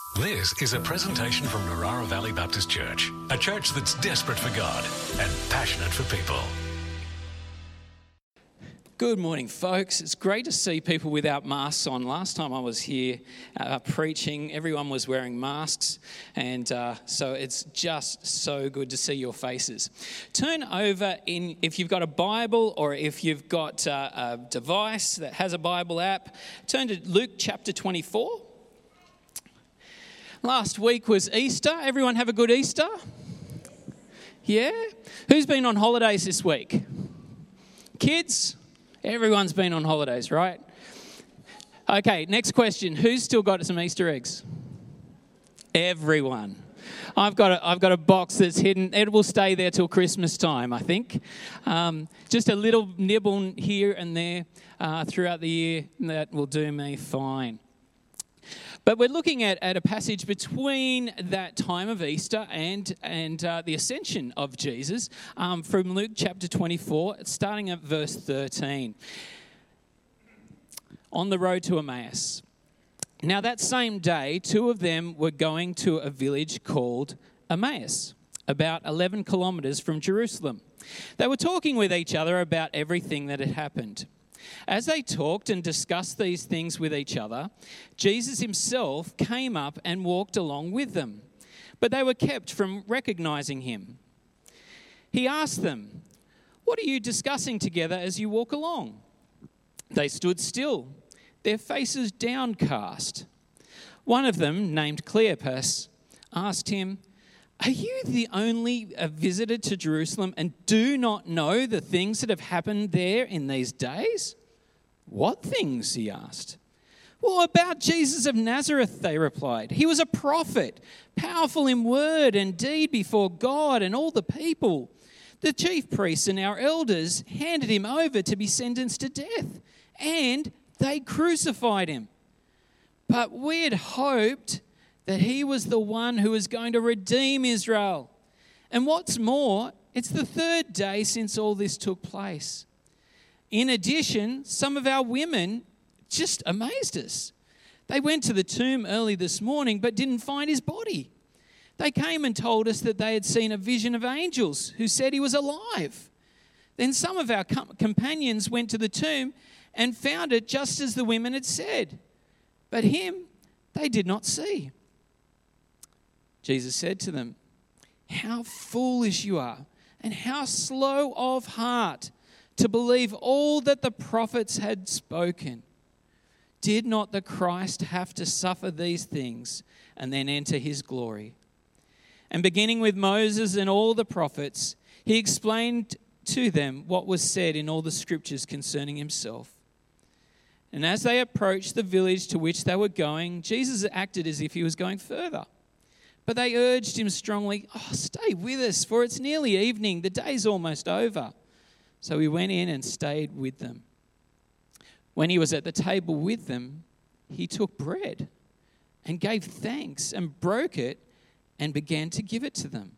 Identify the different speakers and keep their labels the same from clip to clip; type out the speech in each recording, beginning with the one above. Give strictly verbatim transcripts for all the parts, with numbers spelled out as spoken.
Speaker 1: This is a presentation from Narara Valley Baptist Church, a church that's desperate for God and passionate for people.
Speaker 2: Good morning, folks. It's great to see people without masks on. Last time I was here uh, preaching, everyone was wearing masks, and uh, so it's just so good to see your faces. Turn over in, if you've got a Bible or if you've got uh, a device that has a Bible app, turn to Luke chapter twenty-four. Last week was Easter. Everyone have a good Easter? Yeah? Who's been on holidays this week? Kids? Everyone's been on holidays, right? Okay, next question. Who's still got some Easter eggs? Everyone. I've got a, I've got a box that's hidden. It will stay there till Christmas time, I think. Um, just a little nibble here and there uh, throughout the year. That will do me fine. But we're looking at, at a passage between that time of Easter and, and uh, the ascension of Jesus um, from Luke chapter twenty-four, starting at verse thirteen. On the road to Emmaus. Now that same day, two of them were going to a village called Emmaus, about eleven kilometres from Jerusalem. They were talking with each other about everything that had happened. As they talked and discussed these things with each other, Jesus himself came up and walked along with them, but they were kept from recognizing him. He asked them, "What are you discussing together as you walk along?" They stood still, their faces downcast. One of them, named Cleopas, asked him, "Are you the only visitor to Jerusalem and do not know the things that have happened there in these days?" "What things?" he asked. "Well, about Jesus of Nazareth," they replied. "He was a prophet, powerful in word and deed before God and all the people. The chief priests and our elders handed him over to be sentenced to death, and they crucified him. But we had hoped that he was the one who was going to redeem Israel. And what's more, it's the third day since all this took place. In addition, some of our women just amazed us. They went to the tomb early this morning but didn't find his body. They came and told us that they had seen a vision of angels who said he was alive. Then some of our companions went to the tomb and found it just as the women had said. But him they did not see." Jesus said to them, "How foolish you are, and how slow of heart to believe all that the prophets had spoken. Did not the Christ have to suffer these things and then enter his glory?" And beginning with Moses and all the prophets, he explained to them what was said in all the scriptures concerning himself. And as they approached the village to which they were going, Jesus acted as if he was going further. But they urged him strongly, "Oh, stay with us, for it's nearly evening. The day's almost over." So he went in and stayed with them. When he was at the table with them, he took bread and gave thanks and broke it and began to give it to them.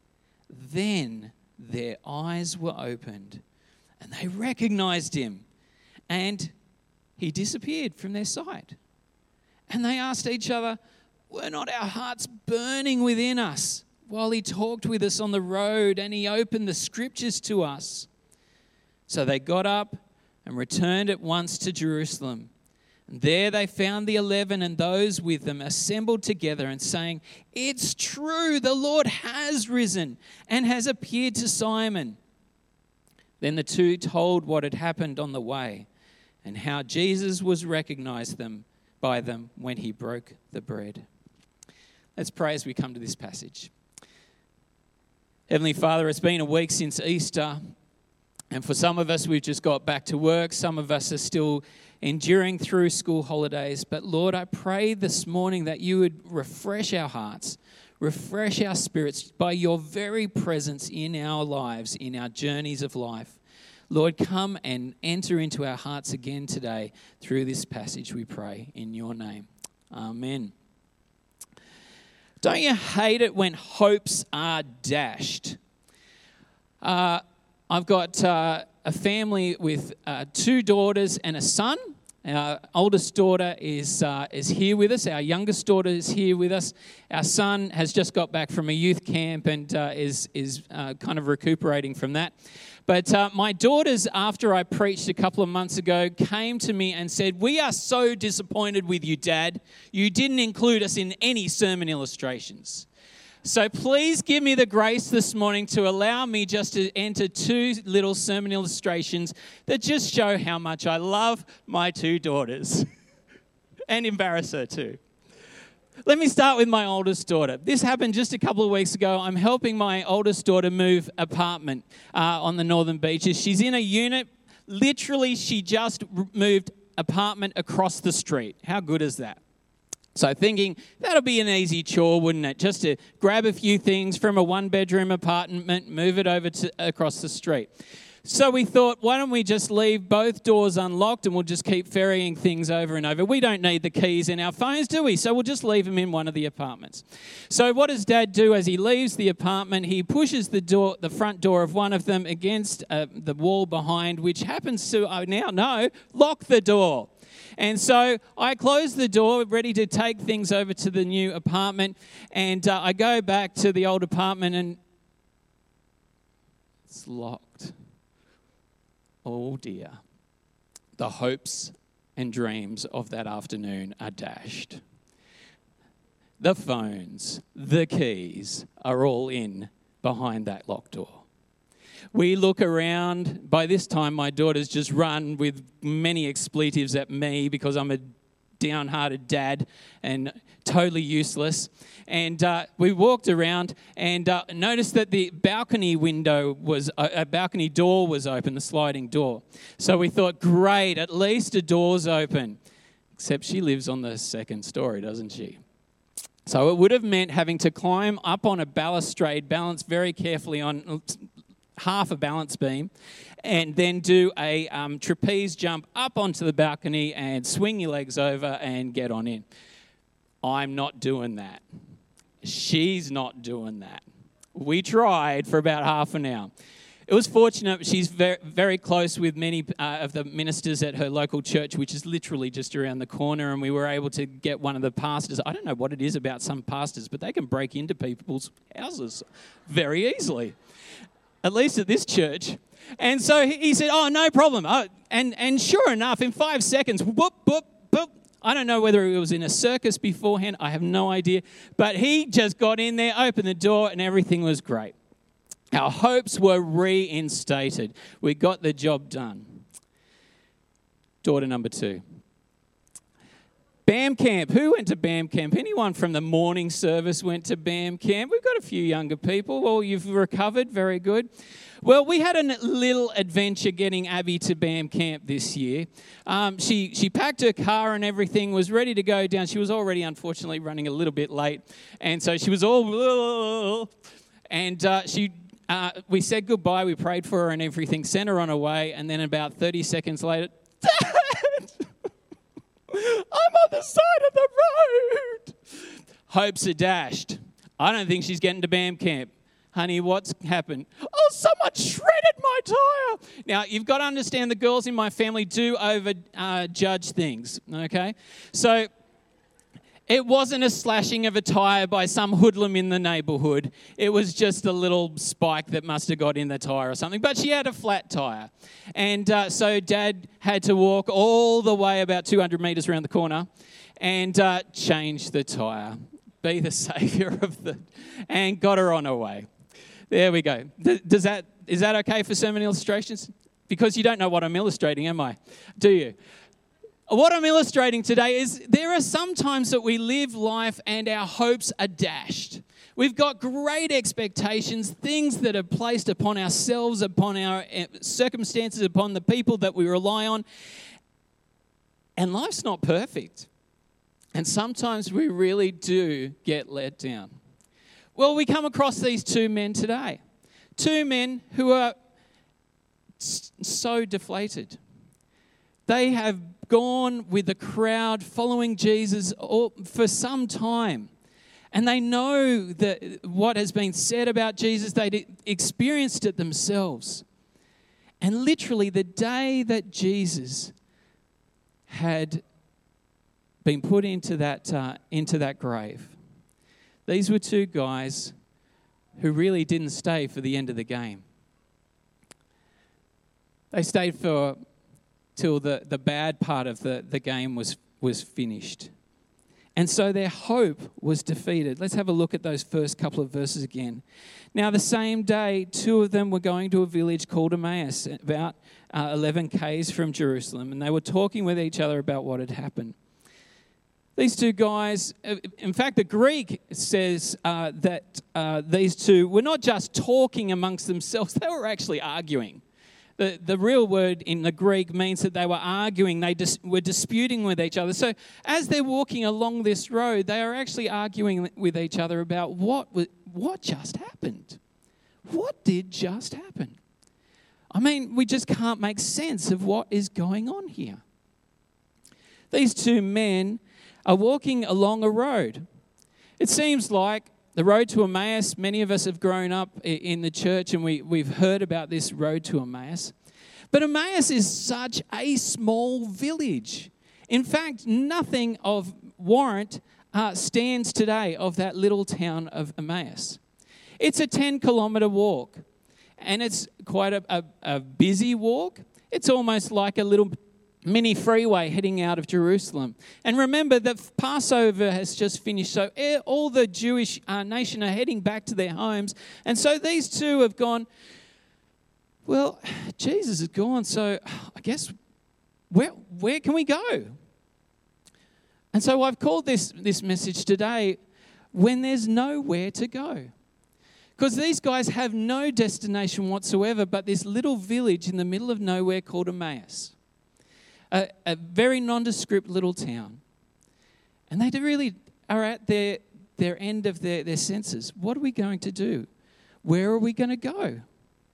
Speaker 2: Then their eyes were opened and they recognized him, and he disappeared from their sight. And they asked each other, "Were not our hearts burning within us while he talked with us on the road and he opened the scriptures to us?" So they got up and returned at once to Jerusalem. And there they found the eleven and those with them assembled together and saying, "It's true, the Lord has risen and has appeared to Simon." Then the two told what had happened on the way and how Jesus was recognized them by them when he broke the bread. Let's pray as we come to this passage. Heavenly Father, it's been a week since Easter, and for some of us, we've just got back to work. Some of us are still enduring through school holidays. But Lord, I pray this morning that you would refresh our hearts, refresh our spirits by your very presence in our lives, in our journeys of life. Lord, come and enter into our hearts again today through this passage, we pray, in your name. Amen. Don't you hate it when hopes are dashed? Uh, I've got uh, a family with uh, two daughters and a son. Our oldest daughter is uh, is here with us. Our youngest daughter is here with us. Our son has just got back from a youth camp and uh, is is uh, kind of recuperating from that. But uh, my daughters, after I preached a couple of months ago, came to me and said, "We are so disappointed with you, Dad. You didn't include us in any sermon illustrations." So please give me the grace this morning to allow me just to enter two little sermon illustrations that just show how much I love my two daughters and embarrass her too. Let me start with my oldest daughter. This happened just a couple of weeks ago. I'm helping my oldest daughter move apartment uh, on the Northern Beaches. She's in a unit. Literally, she just moved apartment across the street. How good is that? So thinking, that'll be an easy chore, wouldn't it? Just to grab a few things from a one-bedroom apartment, move it over to across the street. So we thought, why don't we just leave both doors unlocked and we'll just keep ferrying things over and over. We don't need the keys in our phones, do we? So we'll just leave them in one of the apartments. So what does Dad do as he leaves the apartment? He pushes the door, the front door of one of them against uh, the wall behind, which happens to, I now know, lock the door. And so I close the door, ready to take things over to the new apartment, and uh, I go back to the old apartment and it's locked. Oh dear. The hopes and dreams of that afternoon are dashed. The phones, the keys are all in behind that locked door. We look around. By this time, my daughter's just run with many expletives at me because I'm a downhearted dad and totally useless. And uh, we walked around and uh, noticed that the balcony window was, uh, a balcony door was open, the sliding door. So we thought, great, at least a door's open. Except she lives on the second story, doesn't she? So it would have meant having to climb up on a balustrade, balance very carefully on half a balance beam, and then do a um, trapeze jump up onto the balcony and swing your legs over and get on in. I'm not doing that. She's not doing that. We tried for about half an hour. It was fortunate. She's very, very close with many uh, of the ministers at her local church, which is literally just around the corner, and we were able to get one of the pastors. I don't know what it is about some pastors, but they can break into people's houses very easily. At least at this church. And so he said, oh, no problem. Oh, and, and sure enough, in five seconds, whoop, whoop, whoop. I don't know whether it was in a circus beforehand. I have no idea. But he just got in there, opened the door, and everything was great. Our hopes were reinstated. We got the job done. Daughter number two. BAM camp. Who went to BAM camp? Anyone from the morning service went to BAM camp? We've got a few younger people. Well, you've recovered. Very good. Well, we had a little adventure getting Abby to BAM camp this year. Um, she she packed her car and everything, was ready to go down. She was already, unfortunately, running a little bit late. And so she was all... And uh, she... Uh, we said goodbye. We prayed for her and everything. Sent her on her way. And then about thirty seconds later... I'm on the side of the road. Hopes are dashed. I don't think she's getting to BAM camp. Honey, what's happened? Oh, someone shredded my tyre. Now, you've got to understand the girls in my family do over uh, judge things, okay? So it wasn't a slashing of a tyre by some hoodlum in the neighbourhood. It was just a little spike that must have got in the tyre or something. But she had a flat tyre. And uh, so Dad had to walk all the way about two hundred metres around the corner and uh, change the tyre. Be the saviour of the... And got her on her way. There we go. Does that, is that okay for sermon illustrations? Because you don't know what I'm illustrating, am I? Do you? What I'm illustrating today is there are some times that we live life and our hopes are dashed. We've got great expectations, things that are placed upon ourselves, upon our circumstances, upon the people that we rely on. And life's not perfect. And sometimes we really do get let down. Well, we come across these two men today. Two men who are so deflated. They have gone with the crowd following Jesus for some time. And they know that what has been said about Jesus, they experienced it themselves. And literally the day that Jesus had been put into that, uh, into that grave. These were two guys who really didn't stay for the end of the game. They stayed for till the, the bad part of the, the game was, was finished. And so their hope was defeated. Let's have a look at those first couple of verses again. Now, the same day, two of them were going to a village called Emmaus, about uh, eleven kays from Jerusalem, and they were talking with each other about what had happened. These two guys, in fact, the Greek says uh, that uh, these two were not just talking amongst themselves, they were actually arguing. The, the real word in the Greek means that they were arguing, they dis- were disputing with each other. So as they're walking along this road, they are actually arguing with each other about what, what just happened. What did just happen? I mean, we just can't make sense of what is going on here. These two men are walking along a road. It seems like the road to Emmaus, many of us have grown up in the church and we, we've heard about this road to Emmaus. But Emmaus is such a small village. In fact, nothing of warrant uh, stands today of that little town of Emmaus. It's a ten kilometre walk and it's quite a, a, a busy walk. It's almost like a little mini freeway heading out of Jerusalem. And remember that Passover has just finished, so all the Jewish uh, nation are heading back to their homes. And so these two have gone, well, Jesus is gone, so I guess where where can we go? And so I've called this, this message today, When There's Nowhere to Go. Because these guys have no destination whatsoever but this little village in the middle of nowhere called Emmaus. A, a very nondescript little town. And they really are at their, their end of their, their senses. What are we going to do? Where are we going to go?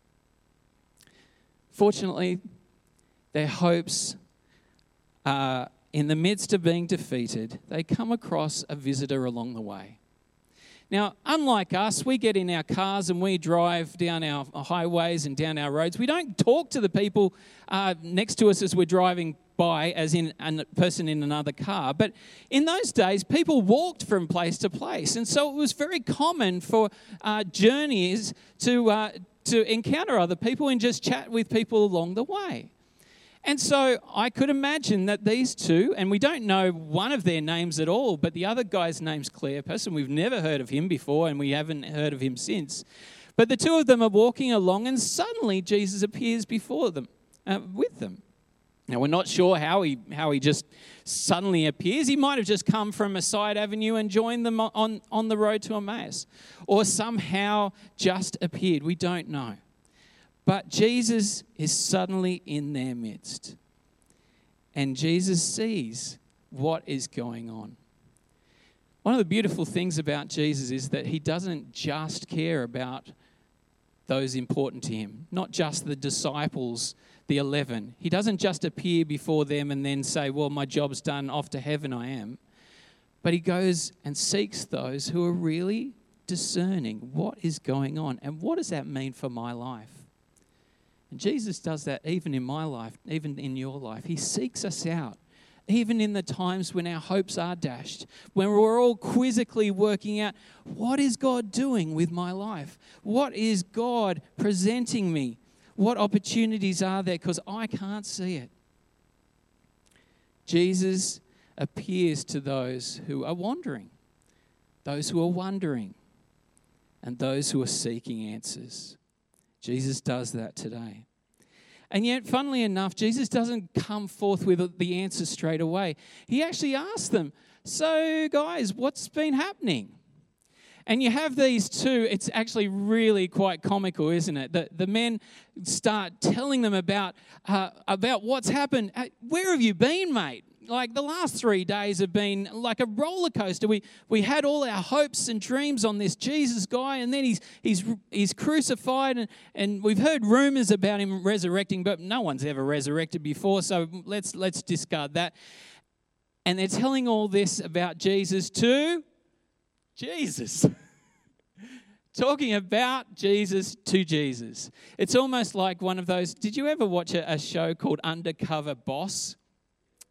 Speaker 2: Fortunately, their hopes are in the midst of being defeated. They come across a visitor along the way. Now, unlike us, we get in our cars and we drive down our highways and down our roads. We don't talk to the people uh, next to us as we're driving by, as in a person in another car. But in those days, people walked from place to place. And so it was very common for uh, journeys to, uh, to encounter other people and just chat with people along the way. And so I could imagine that these two, and we don't know one of their names at all, but the other guy's name's Cleopas, and we've never heard of him before, and we haven't heard of him since. But the two of them are walking along, and suddenly Jesus appears before them, uh, with them. Now, we're not sure how he how he just suddenly appears. He might have just come from a side avenue and joined them on, on the road to Emmaus, or somehow just appeared. We don't know. But Jesus is suddenly in their midst. And Jesus sees what is going on. One of the beautiful things about Jesus is that he doesn't just care about those important to him, not just the disciples, the eleven. He doesn't just appear before them and then say, well, my job's done, off to heaven I am. But he goes and seeks those who are really discerning what is going on and what does that mean for my life. And Jesus does that even in my life, even in your life. He seeks us out, even in the times when our hopes are dashed, when we're all quizzically working out, what is God doing with my life? What is God presenting me? What opportunities are there? Because I can't see it. Jesus appears to those who are wandering, those who are wondering, and those who are seeking answers. Jesus does that today. And yet, funnily enough, Jesus doesn't come forth with the answer straight away. He actually asks them, so guys, what's been happening? And you have these two, it's actually really quite comical, isn't it? The, the men start telling them about, uh, about what's happened. Uh, where have you been, mate? Like the last three days have been like a roller coaster. We we had all our hopes and dreams on this Jesus guy, and then he's he's he's crucified, and, and we've heard rumors about him resurrecting, but no one's ever resurrected before, so let's let's discard that. And they're telling all this about Jesus to Jesus. Talking about Jesus to Jesus. It's almost like one of those, did you ever watch a, a show called Undercover Boss?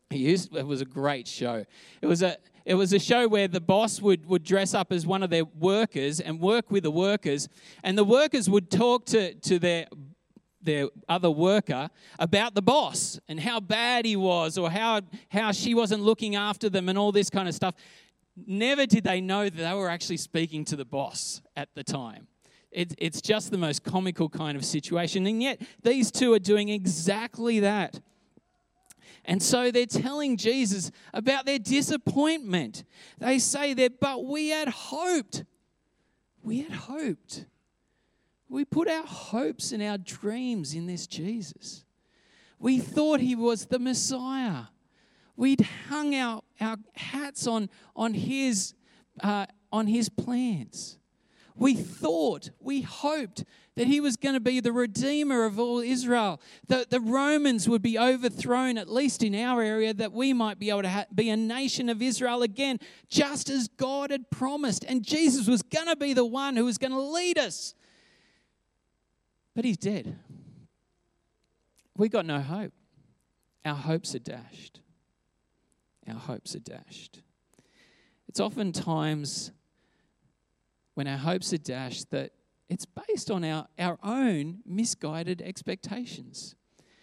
Speaker 2: He used, it was a great show. It was a it was a show where the boss would, would dress up as one of their workers and work with the workers, and the workers would talk to, to their their other worker about the boss and how bad he was, or how how she wasn't looking after them and all this kind of stuff. Never did they know that they were actually speaking to the boss at the time. It, it's just the most comical kind of situation, and yet these two are doing exactly that. And so they're telling Jesus about their disappointment. They say that, but we had hoped. We had hoped. We put our hopes and our dreams in this Jesus. We thought he was the Messiah. We'd hung our, our hats on, on, his, uh, on his plans. We thought, we hoped that he was going to be the Redeemer of all Israel. The, the Romans would be overthrown, at least in our area, that we might be able to ha- be a nation of Israel again, just as God had promised. And Jesus was going to be the one who was going to lead us. But he's dead. We got no hope. Our hopes are dashed. Our hopes are dashed. It's oftentimes when our hopes are dashed that it's based on our, our own misguided expectations.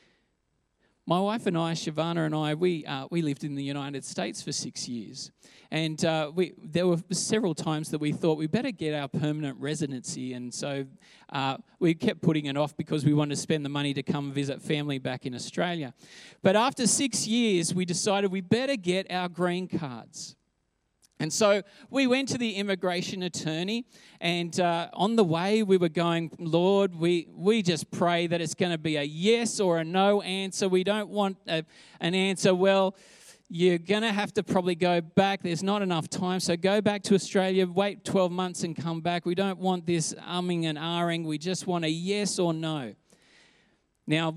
Speaker 2: My wife and I, Shavana and I, we uh, we lived in the United States for six years. And uh, we there were several times that we thought we better get our permanent residency. And so uh, we kept putting it off because we wanted to spend the money to come visit family back in Australia. But after six years, we decided we better get our green cards. And so we went to the immigration attorney, and uh, on the way we were going, Lord, we, we just pray that it's going to be a yes or a no answer. We don't want a, an answer, well, you're going to have to probably go back. There's not enough time, so go back to Australia, wait twelve months and come back. We don't want this umming and ahhing. We just want a yes or no. Now,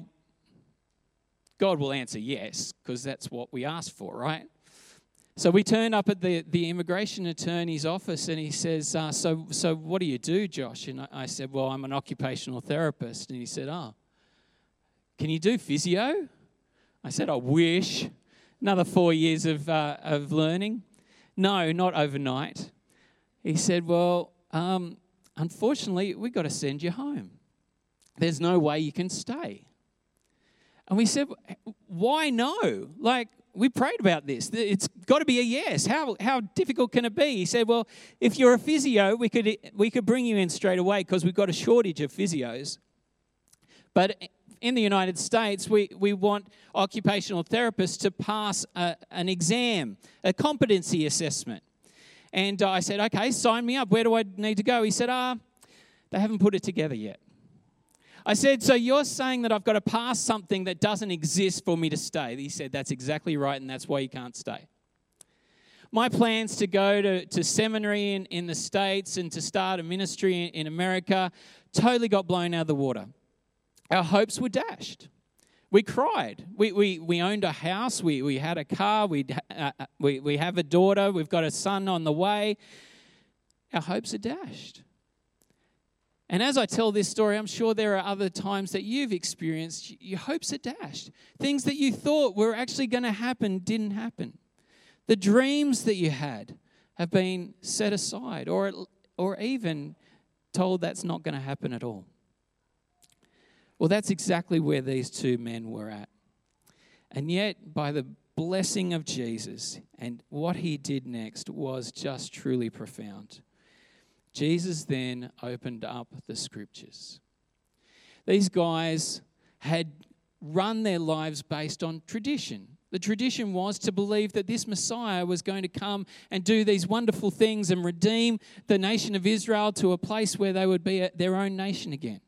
Speaker 2: God will answer yes, because that's what we asked for, right? So we turned up at the, the immigration attorney's office, and he says, uh, so so what do you do, Josh? And I, I said, well, I'm an occupational therapist. And he said, oh, can you do physio? I said, I wish. Another four years of uh, of learning. No, not overnight. He said, well, um, unfortunately, we've got to send you home. There's no way you can stay. And we said, why no? Like, we prayed about this. It's got to be a yes. How how difficult can it be? He said, well, if you're a physio, we could we could bring you in straight away because we've got a shortage of physios. But in the United States, we, we want occupational therapists to pass a, an exam, a competency assessment. And I said, okay, sign me up. Where do I need to go? He said, ah, they haven't put it together yet. I said, so you're saying that I've got to pass something that doesn't exist for me to stay? He said, that's exactly right, and that's why you can't stay. My plans to go to, to seminary in, in the States and to start a ministry in, in America totally got blown out of the water. Our hopes were dashed. We cried. We we we owned a house. We we had a car. We uh, we we have a daughter. We've got a son on the way. Our hopes are dashed. And as I tell this story, I'm sure there are other times that you've experienced your hopes are dashed. Things that you thought were actually going to happen didn't happen. The dreams that you had have been set aside, or or even told that's not going to happen at all. Well, that's exactly where these two men were at. And yet, by the blessing of Jesus and what he did next was just truly profound. Jesus then opened up the scriptures. These guys had run their lives based on tradition. The tradition was to believe that this Messiah was going to come and do these wonderful things and redeem the nation of Israel to a place where they would be their own nation again.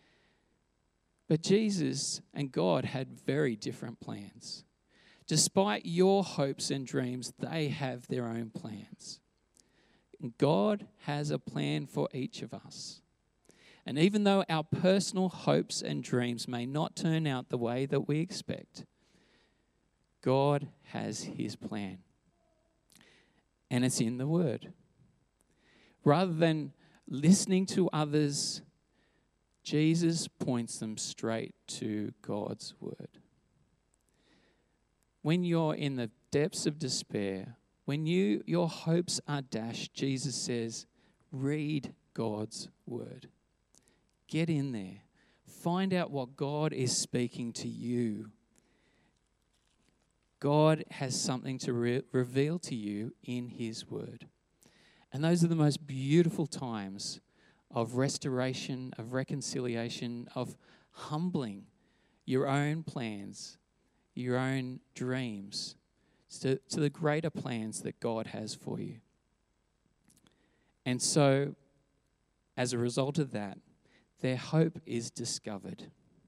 Speaker 2: But Jesus and God had very different plans. Despite your hopes and dreams, they have their own plans. And God has a plan for each of us. And even though our personal hopes and dreams may not turn out the way that we expect, God has his plan. And it's in the Word. Rather than listening to others, Jesus points them straight to God's Word. when you're in the depths of despair, when you your hopes are dashed, Jesus says, read God's word. Get in there. Find out what God is speaking to you. God has something to re- reveal to you in his word. And those are the most beautiful times of restoration, of reconciliation, of humbling your own plans, your own dreams, to, to the greater plans that God has for you. And so, as a result of that, their hope is discovered.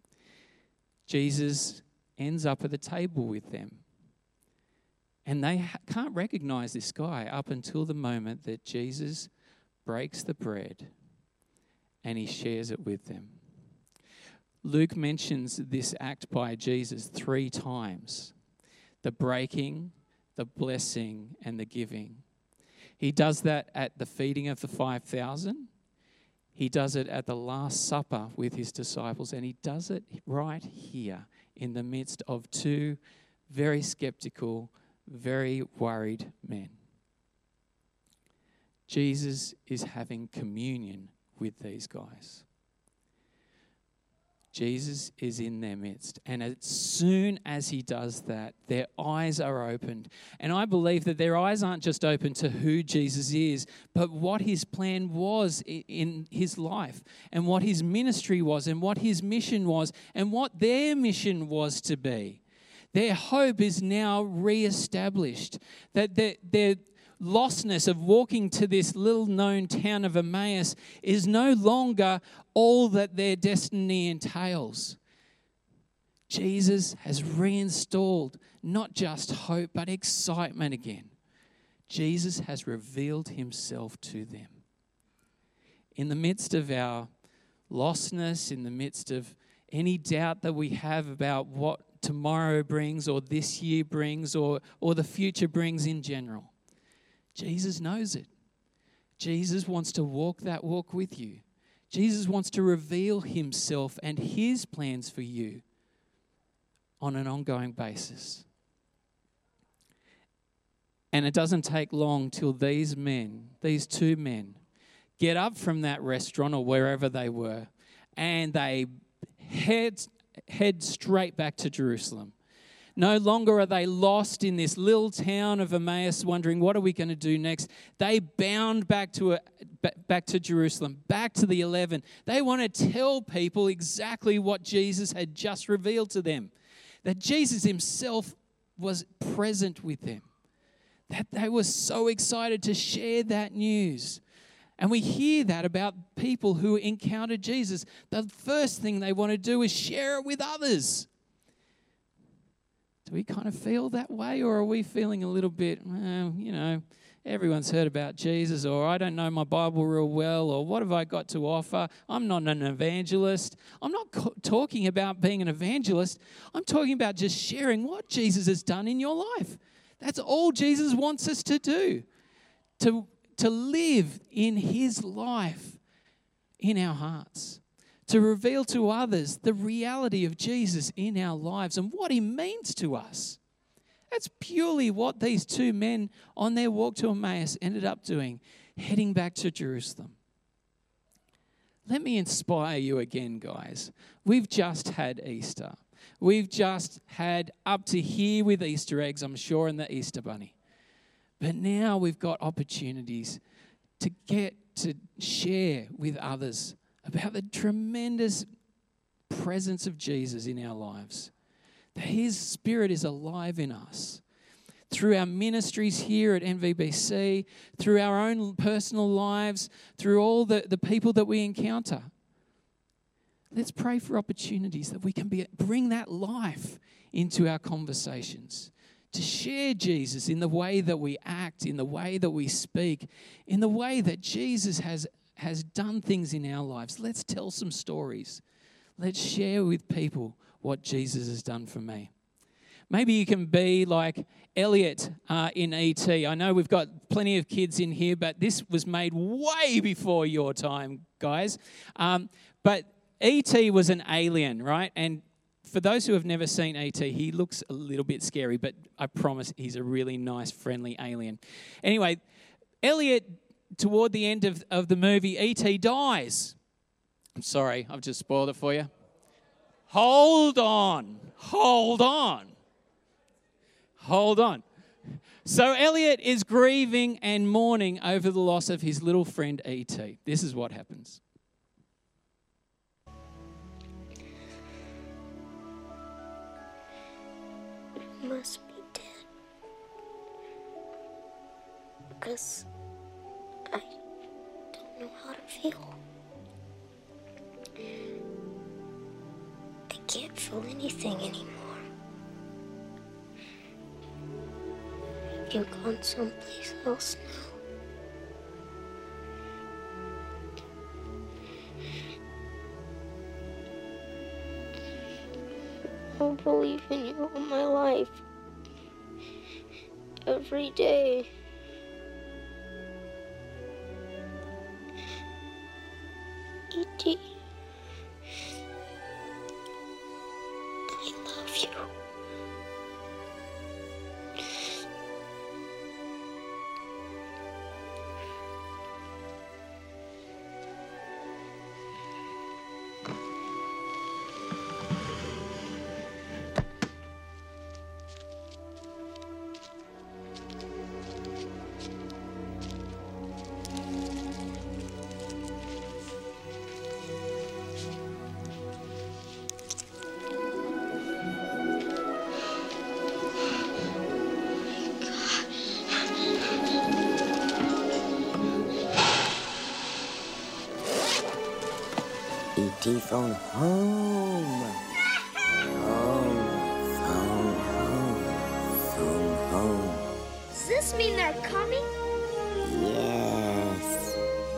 Speaker 2: Jesus ends up at the table with them. And they ha- can't recognize this guy up until the moment that Jesus breaks the bread and he shares it with them. Luke mentions this act by Jesus three times: the breaking, the blessing, and the giving. He does that at the feeding of the five thousand. He does it at the Last Supper with his disciples, and he does it right here in the midst of two very skeptical, very worried men. Jesus is having communion with these guys. Jesus is in their midst. And as soon as he does that, their eyes are opened. And I believe that their eyes aren't just open to who Jesus is, but what his plan was in his life, and what his ministry was, and what his mission was, and what their mission was to be. Their hope is now reestablished. That their, their lostness of walking to this little known town of Emmaus is no longer all that their destiny entails. Jesus has reinstalled not just hope, but excitement again. Jesus has revealed himself to them. In the midst of our lostness, in the midst of any doubt that we have about what tomorrow brings, or this year brings, or, or the future brings in general, Jesus knows it. Jesus wants to walk that walk with you. Jesus wants to reveal himself and his plans for you on an ongoing basis. And it doesn't take long till these men, these two men, get up from that restaurant or wherever they were, and they head, head straight back to Jerusalem. No longer are they lost in this little town of Emmaus wondering, what are we going to do next? They bound back to a, back to Jerusalem, back to the eleven. They want to tell people exactly what Jesus had just revealed to them. That Jesus himself was present with them. That they were so excited to share that news. And we hear that about people who encounter Jesus. The first thing they want to do is share it with others. Do we kind of feel that way, or are we feeling a little bit, well, you know, everyone's heard about Jesus, or I don't know my Bible real well, or what have I got to offer? I'm not an evangelist. I'm not co- talking about being an evangelist. I'm talking about just sharing what Jesus has done in your life. That's all Jesus wants us to do, to, to live in his life in our hearts. To reveal to others the reality of Jesus in our lives and what he means to us. That's purely what these two men on their walk to Emmaus ended up doing, heading back to Jerusalem. Let me inspire you again, guys. We've just had Easter. We've just had up to here with Easter eggs, I'm sure, and the Easter bunny. But now we've got opportunities to get to share with others about the tremendous presence of Jesus in our lives. That his Spirit is alive in us. Through our ministries here at N V B C, through our own personal lives, through all the, the people that we encounter. Let's pray for opportunities that we can be, bring that life into our conversations. To share Jesus in the way that we act, in the way that we speak, in the way that Jesus has has done things in our lives. Let's tell some stories. Let's share with people what Jesus has done for me. Maybe you can be like Elliot uh, in E T. I know we've got plenty of kids in here, but this was made way before your time, guys. Um, but E T was an alien, right? And for those who have never seen E T, he looks a little bit scary, but I promise he's a really nice, friendly alien. Anyway, Elliot, toward the end of, of the movie, E T dies. I'm sorry, I've just spoiled it for you. Hold on. Hold on. Hold on. So Elliot is grieving and mourning over the loss of his little friend E T. This is what happens.
Speaker 3: You must be dead. Because I don't know how to feel. I can't feel anything anymore. Have you gone someplace else now? I believe in you all my life. Every day. E T I love you.
Speaker 4: E T phone home. Home, phone home, phone home.
Speaker 3: Does this mean they're coming?
Speaker 4: Yes.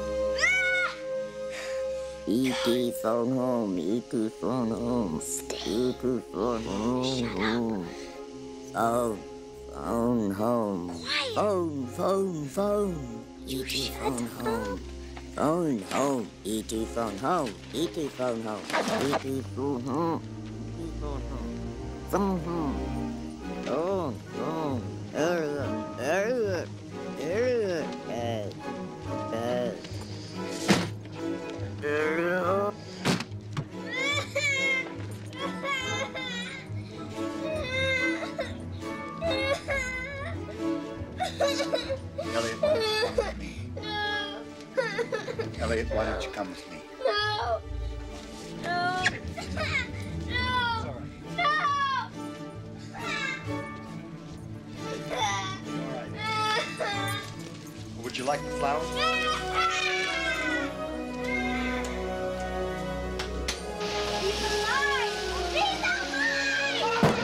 Speaker 4: E T phone home, E T phone home, E T phone home. Phone, phone home.
Speaker 3: Quiet.
Speaker 4: Phone, phone, phone.
Speaker 3: You
Speaker 4: E T
Speaker 3: shut
Speaker 4: phone
Speaker 3: up.
Speaker 4: home. Phone home, E T phone home, E T phone home, E T phone home, E T phone home, phone home, phone home, area, area, area, bed, bed, area.
Speaker 5: Elliot, why don't you come with me? Elliot, why don't you come with me?
Speaker 3: No. No. No. No.
Speaker 5: Would you like the flowers?
Speaker 3: He's alive! He's alive!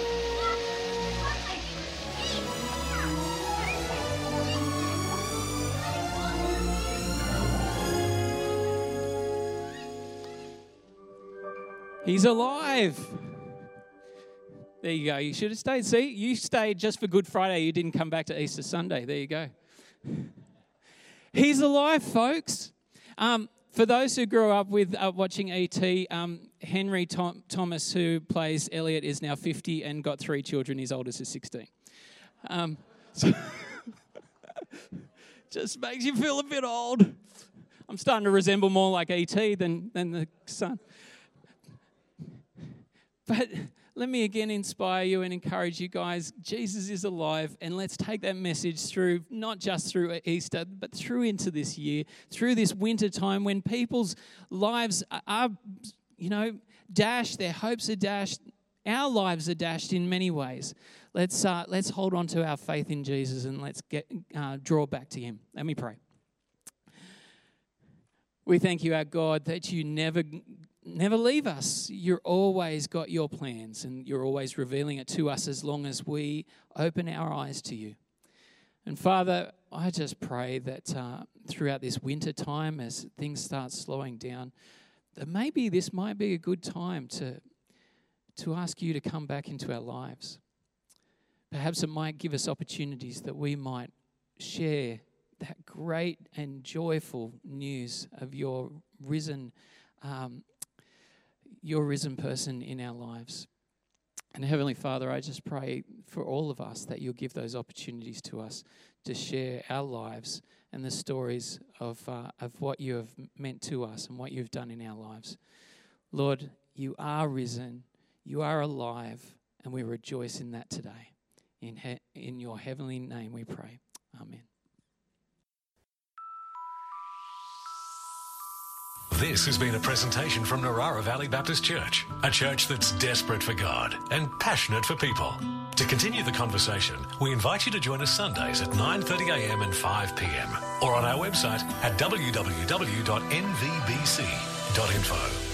Speaker 2: He's alive. There you go. You should have stayed. See, you stayed just for Good Friday. You didn't come back to Easter Sunday. There you go. He's alive, folks. Um, for those who grew up with uh, watching E T, um, Henry Tom- Thomas, who plays Elliot, is now fifty and got three children. His oldest is sixteen. Um, so just makes you feel a bit old. I'm starting to resemble more like E T than, than the son. But let me again inspire you and encourage you guys. Jesus is alive, and let's take that message through, not just through Easter, but through into this year, through this winter time when people's lives are, you know, dashed, their hopes are dashed, our lives are dashed in many ways. Let's uh, let's hold on to our faith in Jesus and let's get uh, draw back to Him. Let me pray. We thank you, our God, that you never. Never leave us. You're always got your plans and you're always revealing it to us as long as we open our eyes to you. And Father, I just pray that uh, throughout this winter time as things start slowing down, that maybe this might be a good time to, to ask you to come back into our lives. Perhaps it might give us opportunities that we might share that great and joyful news of your risen um your risen person in our lives. And Heavenly Father, I just pray for all of us that you'll give those opportunities to us to share our lives and the stories of uh, of what you have meant to us and what you've done in our lives. Lord, you are risen, you are alive, and we rejoice in that today. In he- in your heavenly name we pray. Amen.
Speaker 1: This has been a presentation from Narara Valley Baptist Church, a church that's desperate for God and passionate for people. To continue the conversation, we invite you to join us Sundays at nine thirty a m and five p m or on our website at w w w dot n v b c dot info.